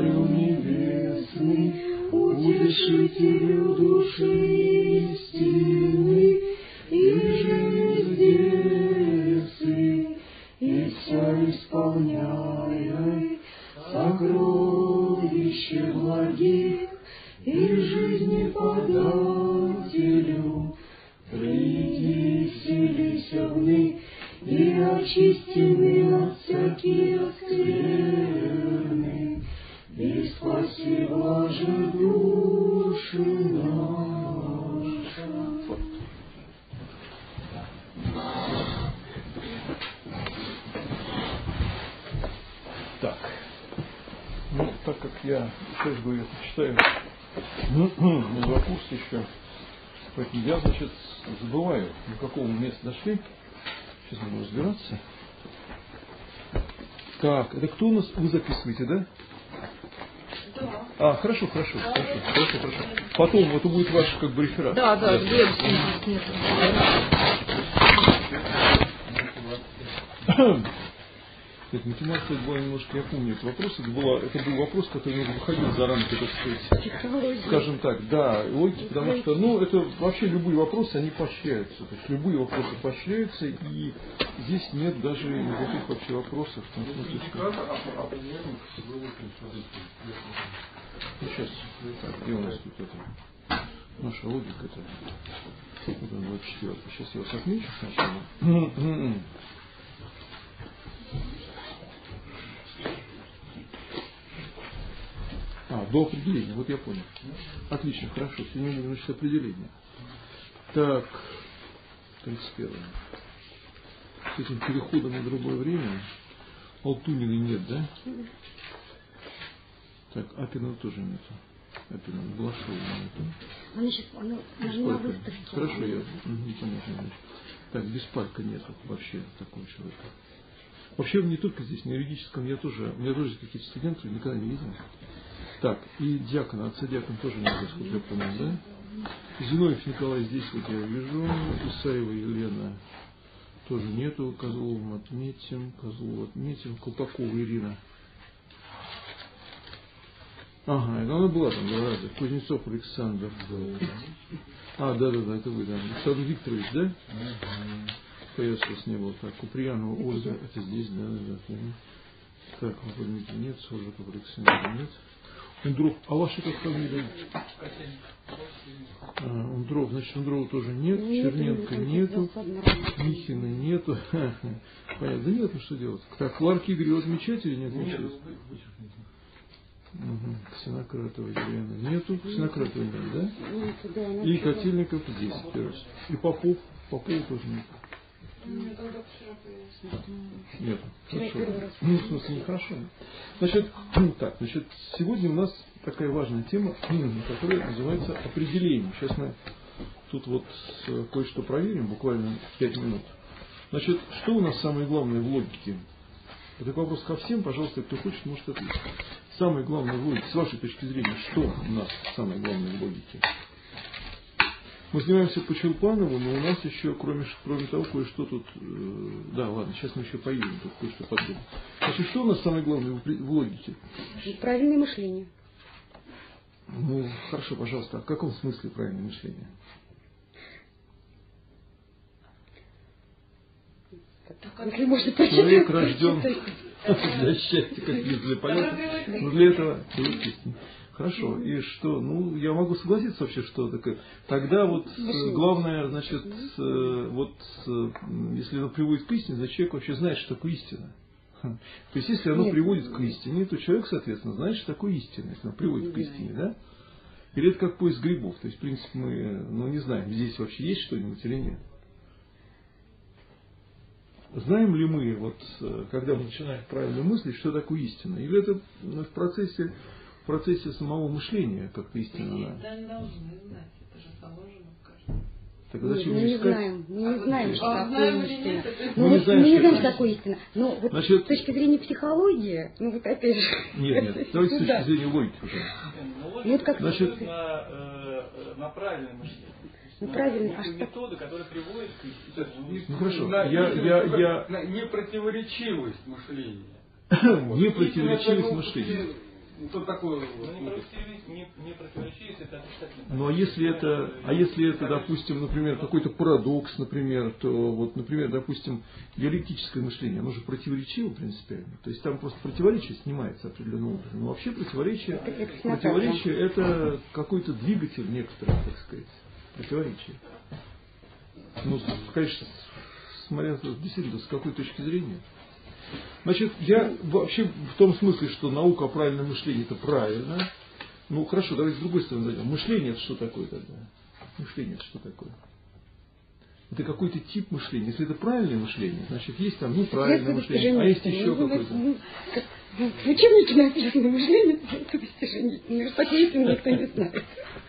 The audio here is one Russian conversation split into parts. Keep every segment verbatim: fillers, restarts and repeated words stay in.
Царю небесный, утешителю души истины, и же здесь, и вся исполняй сокровище благих, и жизни подателю, приди, вселися вны, и очистины от всякие скверны, и спаси блаже души наши. Так, ну, так как я, сейчас говорю, читаю два курса еще, поэтому я, значит, забываю, до какого места дошли. Сейчас буду разбираться. Так, это кто у нас? Вы записываете, да? Да. А, хорошо, хорошо, да, хорошо, хорошо, хорошо. Потом это будет ваш как бы реферат. Да, да, где нет. Это математика была немножко, я помню этот вопрос, это, была, это был вопрос, который немного выходил за рамки, так сказать, скажем так, да, логики, потому что, ну, это вообще любые вопросы, они поощряются, то есть любые вопросы поощряются, и здесь нет даже никаких вообще вопросов. Ну, сейчас, так, где у нас тут это, наша логика, это, вот он, двадцать четвёртый, сейчас я вас отмечу сначала. А, до определения, вот я понял. Отлично, хорошо. Сегодня будем начать определение. Так, тридцать первое. С этим переходом на другое время Алтунина нет, да? Так, Апина тоже нету. Апина, Балашова нету. Она сейчас, она, она на выставке. Хорошо, я, угу, понятно. Так, Беспалько нету вообще такого человека. Вообще не только здесь, на юридическом я тоже, у меня тоже какие-то студенты, никогда не видел. Так, и дьякона, отца дьякон тоже не знаю, сколько я понял, да? Зиновьев Николай здесь вот я вижу, Исаева Елена тоже нету, Козловым отметим, Козлову отметим, Колпакова Ирина. Ага, она была там два раза, Кузнецов Александр. А, да-да-да, это вы, да. Александр Викторович, да? Я сейчас не было. Так, Куприянова Ольга, это здесь, да-да-да. Так, вот нет, Сожиков Александр нет. Ундров, а ваша как фамилия? А, Ундров, значит, Ундрова тоже нет, нет Черненко нету, Михина нету. Понятно, да нет, ну что делать? Так, Ларк Игорь его отмечать или не отмечать? Угу. Ксенократова Елена нету, Ксенократова нет, да? И Котельников здесь, первый. И Попов, Попова тоже нет. Нет, хорошо. Ну, в смысле, нехорошо. Значит, так, значит, сегодня у нас такая важная тема, которая называется определение. Сейчас мы тут вот кое-что проверим, буквально пять минут. Значит, что у нас самое главное в логике? Это вопрос ко всем, пожалуйста, кто хочет, может ответить. Самое главное в логике, с вашей точки зрения, что у нас самое главное в логике? Мы занимаемся по Челпанову, но у нас еще, кроме, кроме того, кое-что тут... Э, да, ладно, сейчас мы еще поедем, тут кое-что подумаем. Значит, что у нас самое главное в, в логике? Правильное мышление. Ну, хорошо, пожалуйста, а в каком смысле правильное мышление? Если можно прочитать. Человек рожден для счастья, как не для полета, но для этого... Хорошо, и что? Ну, я могу согласиться вообще, что такое. Тогда вот главное, значит, вот если оно приводит к истине, значит, человек вообще знает, что такое истина. То есть, если оно приводит к истине, то человек, соответственно, знает, что такое истина, если оно приводит к истине, да? Или это как поиск грибов. То есть, в принципе, мы, ну, не знаем, здесь вообще есть что-нибудь или нет. Знаем ли мы, вот, когда мы начинаем правильно мыслить, что такое истина? Или это в процессе в процессе самого мышления как-то истинно. Да, не должны знать, это же заложено в каждом. Так Нет, зачем мы не искать? знаем, мы не знаем, что А, такое знаем или истина. нет, это- Ну, Мы не вот знаем, мы не что знаем, это что такое истина. Но вот Значит- с точки зрения психологии, ну вот опять же... Нет, нет, давайте с точки зрения логики уже. Ну, вот как- Значит- на, э, на правильное мышление. Ну, На правильно, а некую что- методу, которая приводит к истине. Ну хорошо, На- я, я, я на непротиворечивость мышления. не противоречивость мышления. Тут такое вот. Ну, не противоречие, не, не противоречие, если это отрицательно. Ну а если это, а если это, допустим, например, какой-то парадокс, например, то вот, например, допустим, диалектическое мышление, оно же противоречиво принципиально. То есть там просто противоречие снимается определенным образом. Но вообще противоречие, противоречие это какой-то двигатель некоторый, так сказать, противоречие. Ну, конечно, смотря действительно с какой точки зрения. Значит, я вообще в том смысле, что наука о правильном мышлении это правильно. Ну хорошо, давайте с другой стороны зайдем. Мышление это что такое тогда? Мышление это что такое? Это какой-то тип мышления. Если это правильное мышление, значит есть там неправильное мышление, а есть еще какое-то. В учебнике написано мышление это достижение. Но такой истины никто не знает.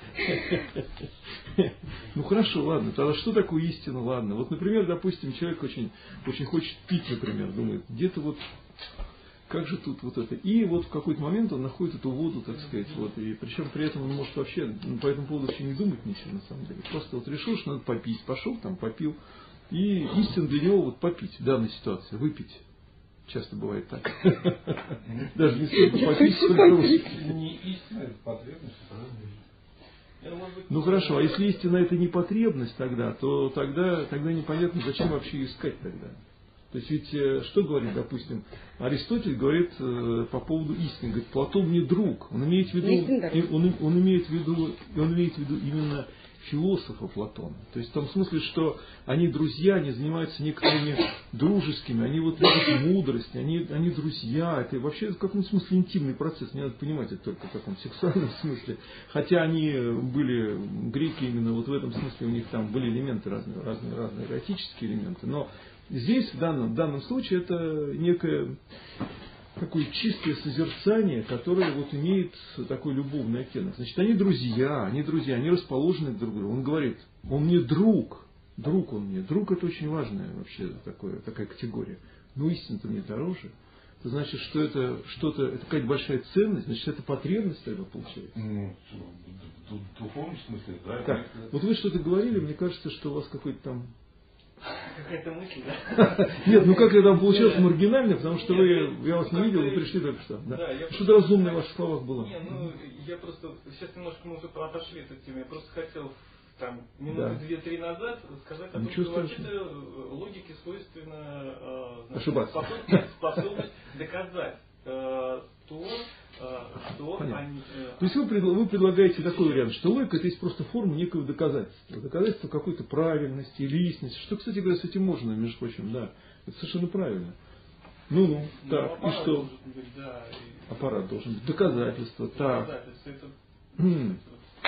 Ну хорошо, ладно, тогда что такое истина? Ладно. Вот, например, допустим, человек очень, очень хочет пить, например, думает, где-то вот, как же тут вот это. И вот в какой-то момент он находит эту воду, так сказать, вот, и причем при этом он может вообще ну, по этому поводу вообще не думать ничего на самом деле. Просто вот решил, что надо попить, пошел там, попил. И истина для него вот попить в данной ситуации, выпить. Часто бывает так. Даже не столько попить, сколько выпить. Не истина, это потребность. Ну хорошо, а если истина это не потребность тогда, то тогда, тогда непонятно, зачем вообще ее искать тогда. То есть ведь, что говорит, допустим, Аристотель говорит э, по поводу истины, говорит, Платон мне друг, он имеет в виду, он, он имеет в виду, он имеет в виду именно философа Платона. То есть в том смысле, что они друзья, они занимаются некоторыми дружескими, они вот любят мудрость, они, они друзья. Это вообще в каком-то смысле интимный процесс, не надо понимать это только в таком сексуальном смысле. Хотя они были, греки именно вот в этом смысле, у них там были элементы разные, разные, разные эротические элементы. Но здесь в данном, в данном случае это некое такое чистое созерцание, которое вот имеет такой любовный оттенок. Значит, они друзья, они друзья, они расположены друг к другу. Он говорит, он мне друг, друг он мне. Друг это очень важная вообще такое, такая категория. Но истина-то мне дороже. Это значит, что это что-то, это какая-то большая ценность, значит, это потребность тогда получается. Ну, в духовном смысле, да. Так, вот вы что-то говорили, мне кажется, что у вас какой-то там... Какая-то мысль, да? Нет, ну как это получилось маргинально, потому что вы, я вас не видел, вы пришли только что. Да. Да, я Что-то разумное в ваших словах было. Не, ну я просто, сейчас немножко мы уже отошли от этой темы, я просто хотел там минуты Да. две-три назад сказать о том, Ничего что страшного. вообще-то логике свойственна э, значит, Ошибаться. способность, способность доказать э, то, э, что Понятно. они... э, То есть вы, предла- вы предлагаете такой вариант, что логика это есть просто форма некого доказательства. Доказательство какой-то правильности или истинности. Что, кстати говоря, с этим можно, между прочим, да. Это совершенно правильно. Ну-ну, ну, так, и аппарат что? должен быть, да, и Аппарат должен быть. Доказательство, так. доказательства, это- М.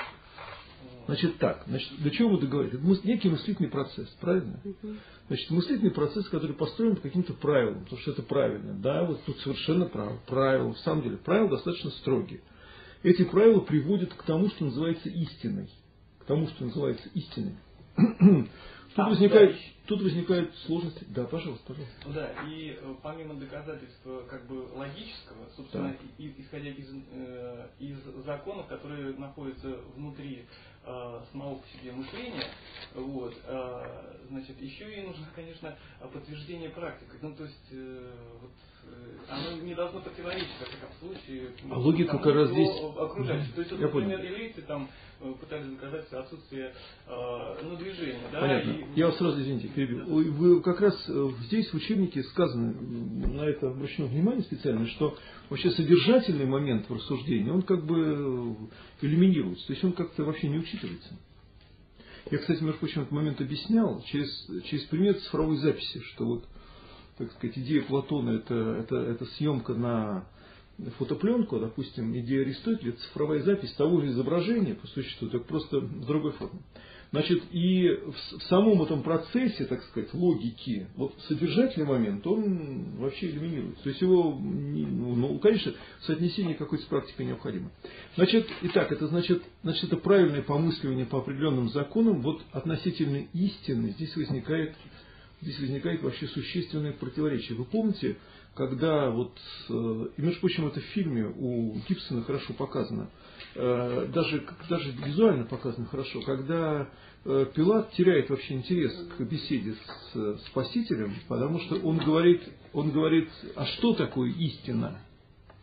Значит так, значит, до чего вы договорились? Это мыс- некий мыслительный процесс, правильно? Значит, мыслительный процесс, который построен по каким-то правилам, потому что это правильно. Да, вот тут совершенно право. Правила, в самом деле, правила достаточно строгие. Эти правила приводят к тому, что называется истиной. К тому, что называется истиной. Тут, А, возникает, да. тут возникают сложности. Да, пожалуйста, пожалуйста. Да, и э, помимо доказательства как бы логического, собственно, Так. и, и- исходя из, э, из законов, которые находятся внутри э, самого по себе мышления, вот, э, значит, еще и нужно, конечно, подтверждение практикой. Ну, то есть, э, вот, э, оно не должно противоречить, во всяком случае, А логика тому, как раз что здесь- окружающее. То есть, вот, Я понял. например, эллиты там э, пытались доказать отсутствие э, ну, движения. Да, Понятно. и- Я вас сразу, извините, перебил. Вы, вы как раз э, здесь в учебнике сказано, м, на это обращено внимание специально, что вообще содержательный момент в рассуждении, он как бы э, элиминируется. То есть он как-то вообще не учитывается. Я, кстати, между прочим, этот момент объяснял через, через пример цифровой записи, что вот, так сказать, идея Платона это, это, это съемка на фотопленку, допустим, идея Аристотеля это цифровая запись того же изображения по существу, только просто в другой форме. Значит, и в, в самом этом процессе, так сказать, логики, вот содержательный момент, он вообще элиминируется. То есть его, не- ну, ну, конечно, соотнесение какой-то с практикой необходимо. Значит, итак, это значит, значит, это правильное помысливание по определенным законам, вот относительно истины здесь возникает, здесь возникает вообще существенное противоречие. Вы помните, когда вот, э, и между прочим, это в фильме у Гибсона хорошо показано, э, даже, даже визуально показано хорошо, когда э, Пилат теряет вообще интерес к беседе с э, Спасителем, потому что он говорит, он говорит, а что такое истина?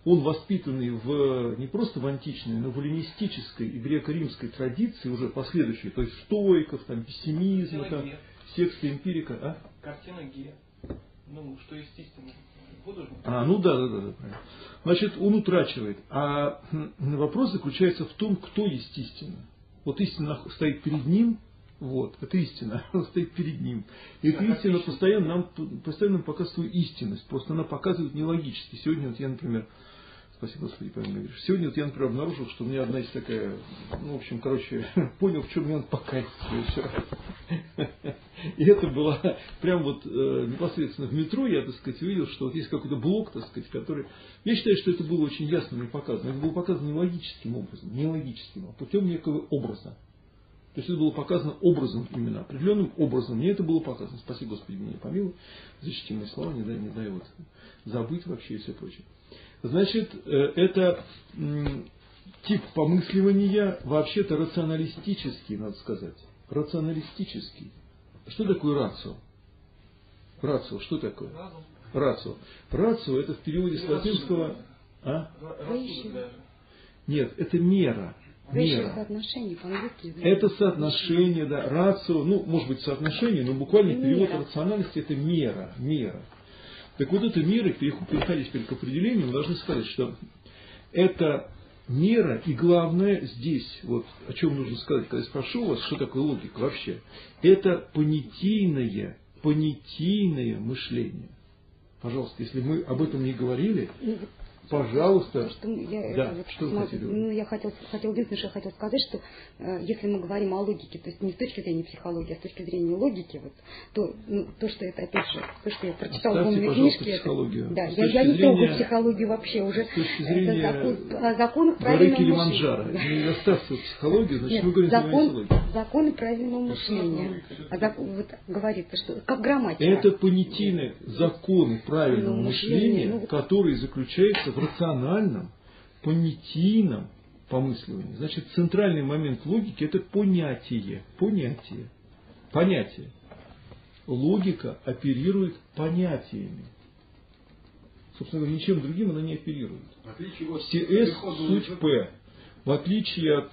он воспитанный в, не просто в античной, но в эллинистической и греко-римской традиции, уже последующей, то есть стоиков, там, пессимизма, там, секста эмпирика. А? Картина Ге. Ну, что естественно. Художник. А, ну да, да, да, да, правильно. Значит, он утрачивает. А вопрос заключается в том, кто есть истина. Вот истина стоит перед ним, вот, это истина, она стоит перед ним. И эта истина постоянно нам, постоянно нам показывает свою истинность, просто она показывает нелогически. Сегодня вот я, например, спасибо, Господи, Павел Григорьевич, сегодня вот я, например, обнаружил, что у меня одна есть такая, ну, в общем, короче, понял, в чем мне надо покаяться в следующий раз. И это было прям вот э, непосредственно в метро, я, так сказать, увидел, что вот есть какой-то блок, так сказать, который... Я считаю, что это было очень ясно мне показано. Это было показано не логическим образом, не логическим, а путем некого образа. То есть это было показано образом именно, определенным образом. Мне это было показано. Спасибо, Господи, меня помилуй. Защити мои слова, не дай, не дай вот забыть вообще и все прочее. Значит, это тип помысливания вообще-то рационалистический, надо сказать. Рационалистический. Что такое рацио? Рацио, что такое? Рацио. Рацио это в переводе с латинского... А? Нет, это мера. Мера. Соотношение по-английски. Это соотношение, да, рацио, ну, может быть, соотношение, но буквально перевод Мера. рациональности это мера, мера. Так вот, эта мера, переходя теперь к определению, мы должны сказать, что это мера, и главное здесь, вот о чем нужно сказать, когда я спрошу вас, что такое логика вообще, это понятийное, понятийное мышление. Пожалуйста, если мы об этом не говорили, пожалуйста. Что я, да, вот, что смотри, хотели? ну, я хотел, хотел, единственное, что я хотел сказать, что э, если мы говорим о логике, то есть не с точки зрения психологии, а с точки зрения логики, вот, то, ну, то, что это, опять же, то, что я прочитала в умной книжке, это, да, я, я не трогаю психологию вообще уже. С точки зрения закон, закон горы Килиманджаро. Не оставься психологию, значит, Нет, мы говорим закон, о психологии. законы правильного мышления. А закон, вот, говорится, что как грамматика. Это понятийные законы правильного Ну, мышления, мышление, ну, которые заключаются в рациональном, понятийном помысливании. Значит, центральный момент логики – это понятие. Понятие. Понятие. Логика оперирует понятиями. Собственно говоря, ничем другим она не оперирует. Все С суть П. В отличие от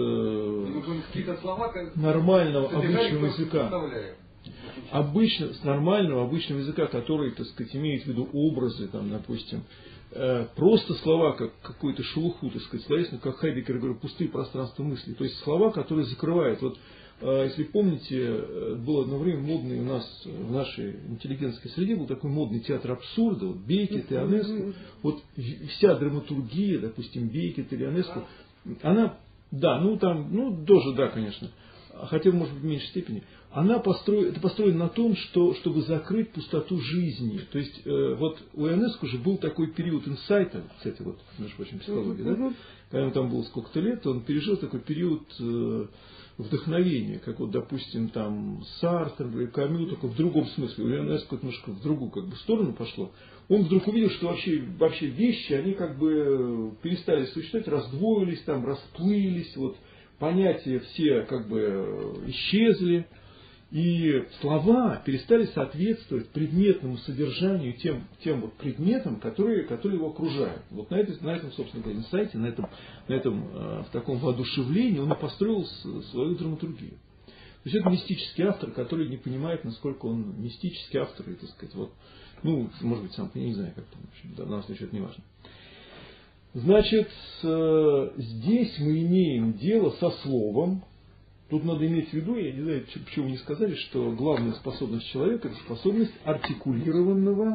э, нормального обычного языка. Обычно, с нормального обычного языка, который, так сказать, имеет в виду образы, там, допустим, э, просто слова, как какую-то шелуху, так сказать, словесно, как Хайдеггер говорит, пустые пространства мысли. То есть слова, которые закрывают. Вот, э, если помните, было одно время модный у нас в нашей интеллигентской среде был такой модный театр абсурда, вот Бейкет и Ионеско. Вот вся драматургия, допустим, Бейкет или Ионеско, она, да, ну там, ну тоже да, конечно, хотя, может быть, в меньшей степени, она построена, это построено на том, что, чтобы закрыть пустоту жизни. То есть, э, вот у Ионеско же был такой период инсайта, кстати, вот, между прочим, психология, uh-huh. да? Когда ему там было сколько-то лет, он пережил такой период э, вдохновения, как вот, допустим, там Сартр или Камю, только в другом смысле. У Ионеско немножко в другую как бы сторону пошло. Он вдруг увидел, что вообще, вообще вещи, они как бы перестали существовать, раздвоились, там, расплылись, вот, понятия все как бы исчезли, и слова перестали соответствовать предметному содержанию тем, тем вот предметам, которые, которые его окружают. Вот на, этой, на этом, собственно говоря, сайте, на этом, на этом в таком воодушевлении он и построил свою драматургию. То есть это мистический автор, который не понимает, насколько он мистический автор, и, так сказать, вот, ну, может быть, сам, я не знаю, как там, в общем, в данном случае это не важно. Значит, здесь мы имеем дело со словом. Тут надо иметь в виду, я не знаю, почему не сказали, что главная способность человека – это способность артикулированного,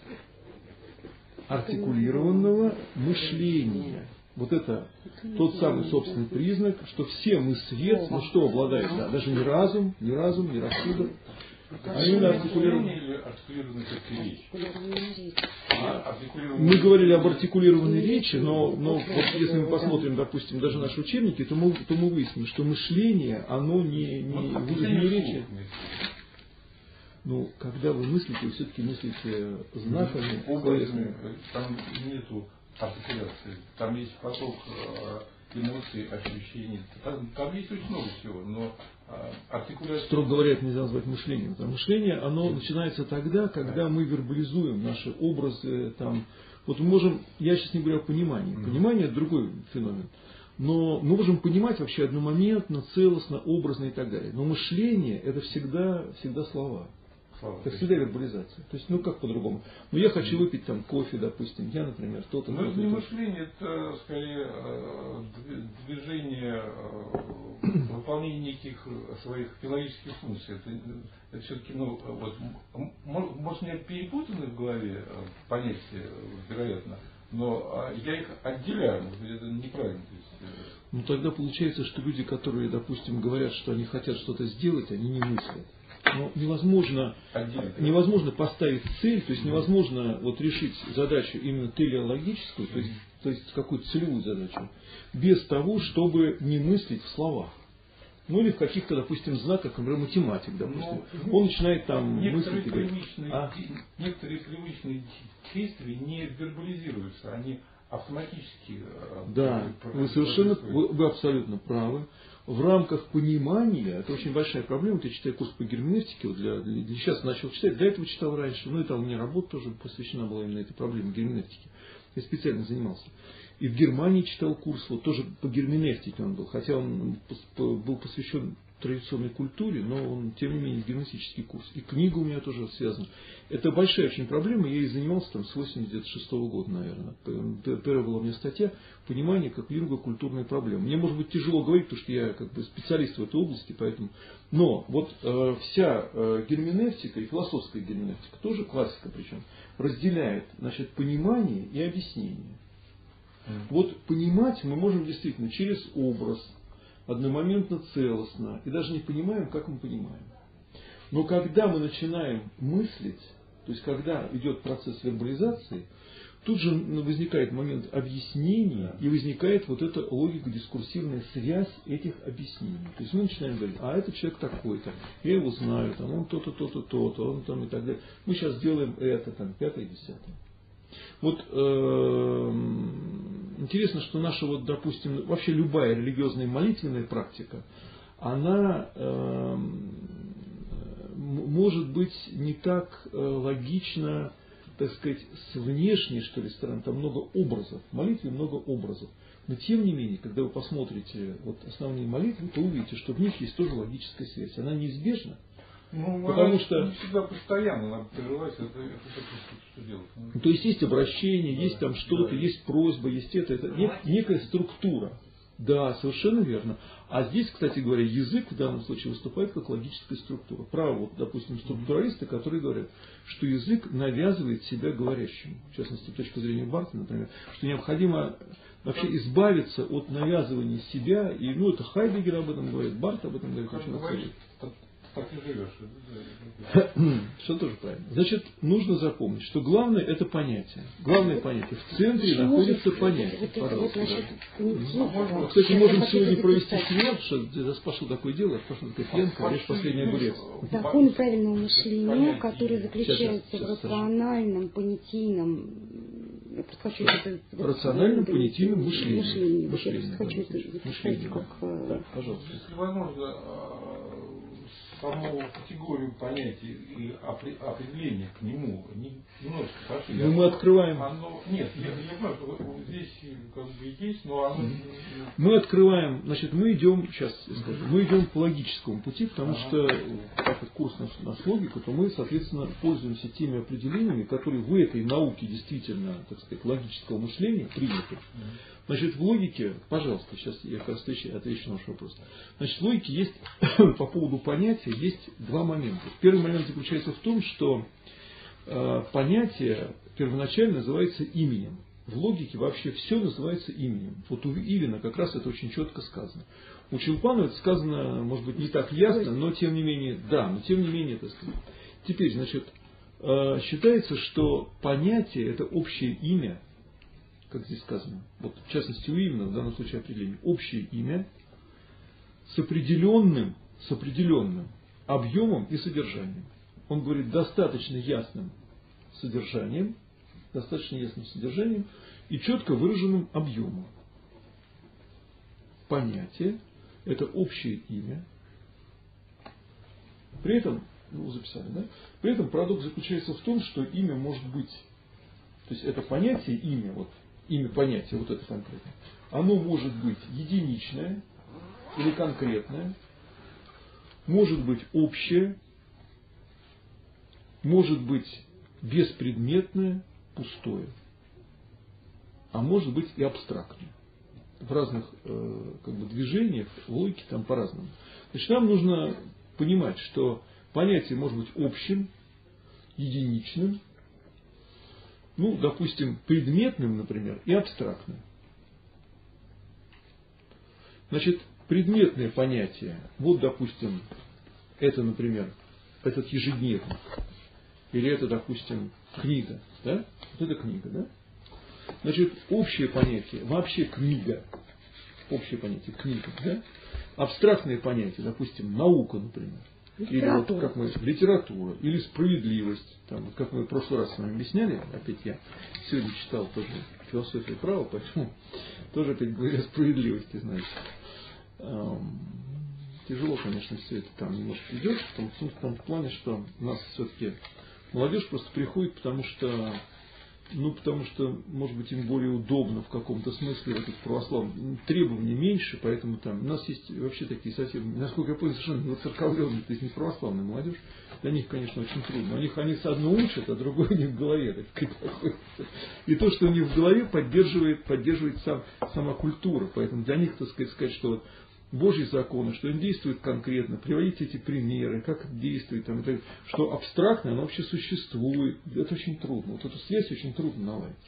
артикулированного мышления. Вот это тот самый собственный признак, что все мы свет, ну что обладает, да, даже не разум, не разум, не рассудок, а именно артикулированный. Мы говорили об артикулированной речи, но, но вот если мы посмотрим, допустим, даже наши учебники, то мы, то мы выясним, что мышление, оно не, не будет не речи. Ну, когда вы мыслите, вы все-таки мыслите знаками, образами. Там нету артикуляции, там есть поток эмоций, ощущений. Там, там есть очень много всего, но артикуляция... Строго говоря, это нельзя назвать мышлением. Там мышление, оно начинается тогда, когда мы вербализуем наши образы, там, Вот мы можем, я сейчас не говорю о понимании, понимание это другой феномен. Но мы можем понимать вообще одномоментно, целостно, образно и так далее. Но мышление это всегда, всегда слова. Слава Это всегда вербализация. То есть, ну как по-другому. Ну я хочу выпить там кофе, допустим, я, например, то-то. Но это не мышление, это скорее движение, выполнение неких своих филологических функций. Это, это все-таки, ну, вот, может, у меня перепутаны в голове понятия, вероятно, но я их отделяю, это неправильно. То есть, ну тогда получается, что люди, которые, допустим, говорят, что они хотят что-то сделать, они не мыслят. Но невозможно, невозможно поставить цель, то есть невозможно вот решить задачу именно телеологическую, то есть, то есть какую-то целевую задачу, без того, чтобы не мыслить в словах. Ну или в каких-то, допустим, знаках, например, математик, допустим. Ну, он начинает там некоторые мыслить. Привычные, а? Некоторые привычные действия не вербализируются, они автоматически. Да, вы совершенно, вы, вы абсолютно правы. В рамках понимания, это очень большая проблема, вот я читаю курс по герменевтике, вот для, для, сейчас начал читать, до этого читал раньше, ну и там у меня работа тоже посвящена была именно этой проблеме герменевтики. Я специально занимался. И в Германии читал курс, вот тоже по герменевтике он был, хотя он был посвящен традиционной культуре, но он, тем не менее, герменевтический курс. И книга у меня тоже связана. Это большая очень проблема, я ей занимался там с восемьдесят шестого года, наверное. Первая была у меня статья «Понимание как лингвокультурные проблемы». Мне, может быть, тяжело говорить, потому что я как бы специалист в этой области, поэтому... Но вот э, вся э, герменевтика и философская герменевтика, тоже классика причем, разделяет, значит, понимание и объяснение. Вот понимать мы можем действительно через образ, одномоментно целостно, и даже не понимаем, как мы понимаем. Но когда мы начинаем мыслить, то есть когда идет процесс вербализации, тут же возникает момент объяснения, и возникает вот эта логико-дискурсивная связь этих объяснений. То есть мы начинаем говорить, а этот человек такой-то, я его знаю, там, он то-то, то-то, то-то, он там и так далее. Мы сейчас делаем это, там, пятое, десятое. Вот э, интересно, что наша, вот, допустим, вообще любая религиозная молитвенная практика, она э, может быть не так э, логично, так сказать, с внешней, что ли, стороны. Там много образов. В молитве много образов. Но тем не менее, когда вы посмотрите вот, основные молитвы, то увидите, что в них есть тоже логическая связь. Она неизбежна. Ну, потому что не всегда постоянно надо прерывать, это, это, это что делать? Ну, то есть есть обращение, да, есть там что-то, да, есть просьба, есть это, это нек, некая структура. Да, совершенно верно. А здесь, кстати говоря, язык в данном случае выступает как логическая структура. Право, вот, допустим, структуралисты, которые говорят, что язык навязывает себя говорящему. В частности, с точки зрения Барта, например, что необходимо вообще избавиться от навязывания себя. И, ну, это Хайдеггер об этом говорит, Барт об этом говорит. Очень говорит. Так и живешь. Что тоже правильно. Значит, нужно запомнить, что главное это понятие. Главное понятие. В центре находится понятие. Пожалуйста. Да. Кстати, можем сегодня провести семинар, что здесь пошло такое дело, пошло такая пьянка, лишь последний огурец. Закон правильного мышления, который заключается в рациональном, понятийном, я просто хочу это... Рациональном, понятийном мышлении. Мышлении. Мышление. Я хочу это записать как... Да, пожалуйста. Если возможно, саму категорию понятий и определения к нему немножко пошли. Ну, мы открываем. Оно, нет, я, я понимаю, что здесь как бы есть, но оно. Mm-hmm. Мы открываем, значит, мы идем, сейчас я скажу, мы идем по логическому пути, потому ага. что так как курс наш, наш логика, то мы, соответственно, пользуемся теми определениями, которые в этой науке действительно, так сказать, логического мышления приняты. Mm-hmm. Значит, в логике, пожалуйста, сейчас я как раз отвечу на ваш вопрос. Значит, в логике есть, по поводу понятия, есть два момента. Первый момент заключается в том, что э, понятие первоначально называется именем. В логике вообще все называется именем. Вот у Ивина как раз это очень четко сказано. У Челпанова это сказано, может быть, не так ясно, но тем не менее, да, но тем не менее, так сказать. Теперь, значит, э, считается, что понятие это общее имя, как здесь сказано, вот в частности у Ивина в данном случае определение, общее имя с определенным, с определенным объемом и содержанием. Он говорит достаточно ясным содержанием, достаточно ясным содержанием и четко выраженным объемом. Понятие – это общее имя. При этом, ну, записали, да? При этом парадокс заключается в том, что имя может быть То есть это понятие, имя, вот, имя понятия, вот это конкретно, оно может быть единичное или конкретное, может быть общее, может быть беспредметное, пустое, а может быть и абстрактное. В разных э, как бы, движениях, логике там по-разному. Значит, нам нужно понимать, что понятие может быть общим, единичным, ну, допустим, предметным, например, и абстрактным. Значит, предметное понятие, вот, допустим, это, например, этот ежедневник, или это, допустим, книга, да? Вот это книга, да? Значит, общее понятие, вообще книга, общее понятие книга, да? Абстрактное понятие, допустим, наука, например, или вот как мы, литература, или справедливость, там, вот как мы в прошлый раз с вами объясняли, опять я сегодня читал тоже философию права, поэтому тоже опять говоря о справедливости, знаете. Эм, тяжело, конечно, все это там немножко идет, в том, в том плане, что у нас все-таки молодежь просто приходит, потому что Ну, потому что, может быть, им более удобно в каком-то смысле, вот это православное, требований меньше, поэтому там, у нас есть вообще такие совсем, насколько я понял, совершенно воцерковленные, то есть не православная молодежь, для них, конечно, очень трудно. У них они одно учат, а другое у них в голове, так сказать, находится. И то, что у них в голове, поддерживает, поддерживает сам, сама культура, поэтому для них, так сказать, сказать, что вот Божьи законы, что он действует конкретно, приводить эти примеры, как это действует, там, это, что абстрактно, оно вообще существует. Это очень трудно. Вот эту связь очень трудно наладить.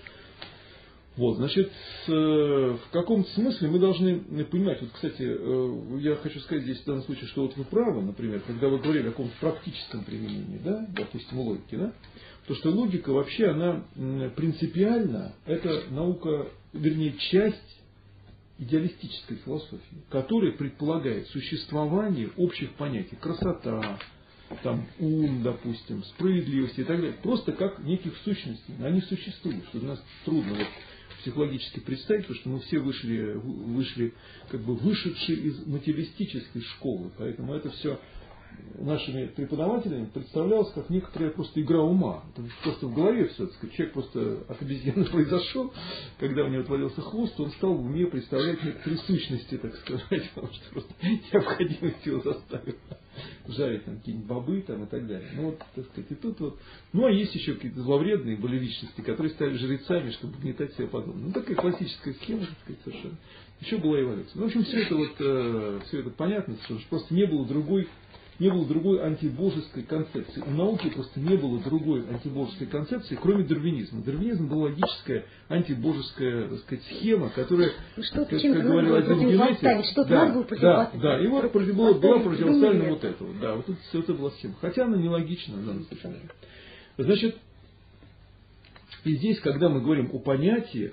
Вот, значит, в каком-то смысле мы должны понимать, вот, кстати, я хочу сказать здесь в данном случае, что вот вы правы, например, когда вы говорили о каком-то практическом применении, да, допустим, логики, да, то, что логика вообще, она принципиально, это наука, вернее, часть идеалистической философии, которая предполагает существование общих понятий. Красота, там, ум, допустим, справедливость и так далее. Просто как неких сущностей. Они существуют, что для нас трудно вот психологически представить, потому что мы все вышли, вышли как бы вышедшие из материалистической школы. Поэтому это все нашими преподавателями представлялось как некоторая просто игра ума. Это просто в голове все, так сказать, человек просто от обезьяны произошел, когда у него отвалился хвост, он стал в уме представлять некоторые сущности, так сказать, потому что просто необходимость его заставила жарить там какие-нибудь бобы там, и так далее. Ну вот, так сказать, и тут вот. Ну а есть еще какие-то зловредные были личности, которые стали жрецами, чтобы гнетать себя подобное. Ну такая классическая схема, так сказать, совершенно. Еще была эволюция. Ну, в общем, все это вот, э, все это понятно, что просто не было другой Не было другой антибожеской концепции. У науки просто не было другой антибожеской концепции, кроме дарвинизма. Дарвинизм была логическая антибожеская, так сказать, схема, которая, что как, как говорил один генетик, что да, да, да, и вот была, была противоставлена вот это. Вот, да, вот это, все это была схема. Хотя она нелогична в данном случае. Значит, и здесь, когда мы говорим о понятиях,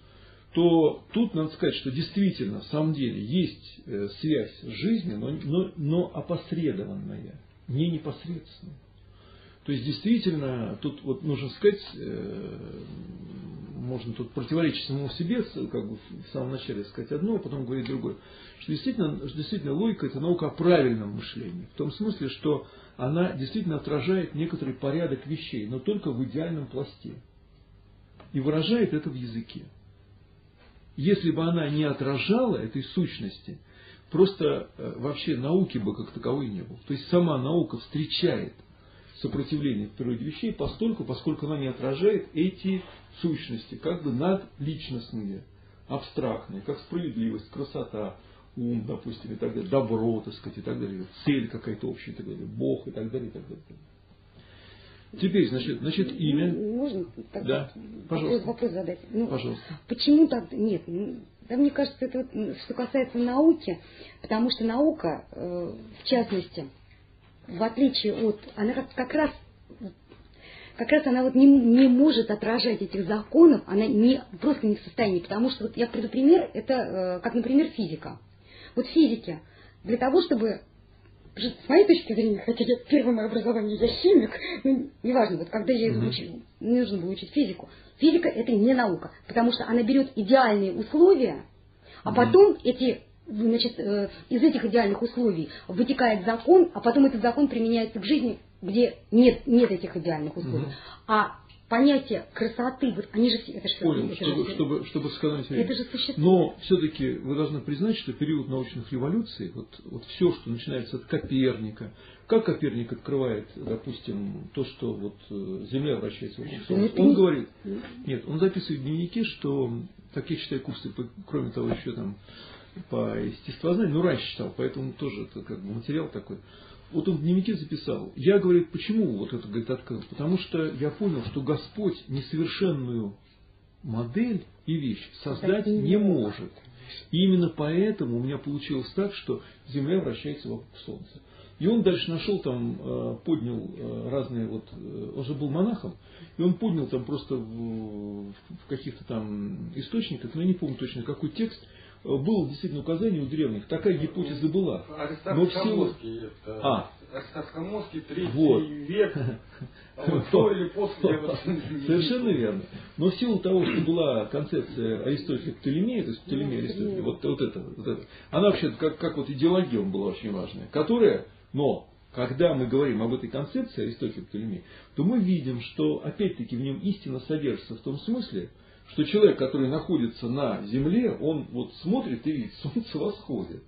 то тут надо сказать, что действительно, в самом деле, есть э, связь с жизнью, но, но, но опосредованная, не непосредственная. То есть, действительно, тут вот нужно сказать, э, можно тут противоречить самому себе, как бы в самом начале сказать одно, а потом говорить другое, что действительно, действительно логика – это наука о правильном мышлении. В том смысле, что она действительно отражает некоторый порядок вещей, но только в идеальном пласте. И выражает это в языке. Если бы она не отражала этой сущности, просто э, вообще науки бы как таковой не было. То есть сама наука встречает сопротивление в природе вещей постольку, поскольку она не отражает эти сущности, как бы надличностные, абстрактные, как справедливость, красота, ум, допустим, и так далее, добро, так сказать, и так далее, цель какая-то общая, и так далее, Бог, и так далее, и так далее. Теперь, значит, значит имя. Можно да, пожалуйста. Вопрос задать? Ну, пожалуйста. Почему так? Нет, да, мне кажется, это вот, что касается науки, потому что наука, э, в частности, в отличие от, она как, как раз, как раз она вот не, не может отражать этих законов, она не, просто не в состоянии, потому что вот я приведу пример, это э, как, например, физика. Вот в физике для того, чтобы с моей точки зрения, хотя я первое мое образование, я химик, ну, неважно, вот когда я mm-hmm. учу, мне нужно было учить физику. Физика это не наука, потому что она берет идеальные условия, а mm-hmm. потом эти, значит, э, из этих идеальных условий вытекает закон, а потом этот закон применяется в жизни, где нет, нет этих идеальных условий. Mm-hmm. А понятие красоты, вот они же все, это же Понял, это чтобы, же, чтобы, чтобы сэкономить время. Это же существует. Но все-таки вы должны признать, что период научных революций, вот, вот все, что начинается от Коперника, как Коперник открывает, допустим, то, что вот Земля вращается вокруг Солнца, он говорит, нет, он записывает в дневнике, что, так я читаю курсы, кроме того, еще там по естествознанию, ну раньше читал, поэтому тоже это как бы материал такой. Вот он в дневнике записал. Я, говорит, почему вот это, говорит, открыл? Потому что я понял, что Господь несовершенную модель и вещь создать не может. И именно поэтому у меня получилось так, что Земля вращается вокруг Солнца. И он дальше нашел там, поднял разные вот, он же был монахом, и он поднял там просто в, в каких-то там источниках, но я не помню точно какой текст, было действительно указание у древних, такая гипотеза была. Аристарх Хамовский, это, а. Аристарх Хамовский, третий вот. век, до или после. Совершенно верно. Но в силу того, что была концепция Аристотеля Птолемея, то есть Птолемея Аристотеля, вот, вот, это, вот это, она вообще как, как вот идеология была очень важная, которая, но когда мы говорим об этой концепции Аристотеля Птолемея, то мы видим, что опять-таки в нем истина содержится в том смысле, что человек, который находится на Земле, он вот смотрит и видит, солнце восходит.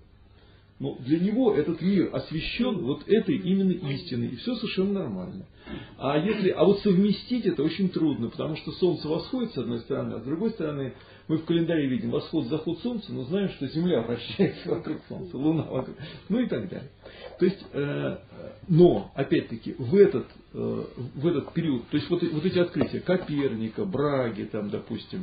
Но для него этот мир освещен вот этой именно истиной, и все совершенно нормально. А, если, а вот совместить это очень трудно, потому что солнце восходит с одной стороны, а с другой стороны мы в календаре видим восход-заход солнца, но знаем, что Земля вращается вокруг солнца, Луна вокруг, ну и так далее. То есть, э, но, опять-таки, в этот, э, в этот период, то есть вот, вот эти открытия Коперника, Браги, там, допустим,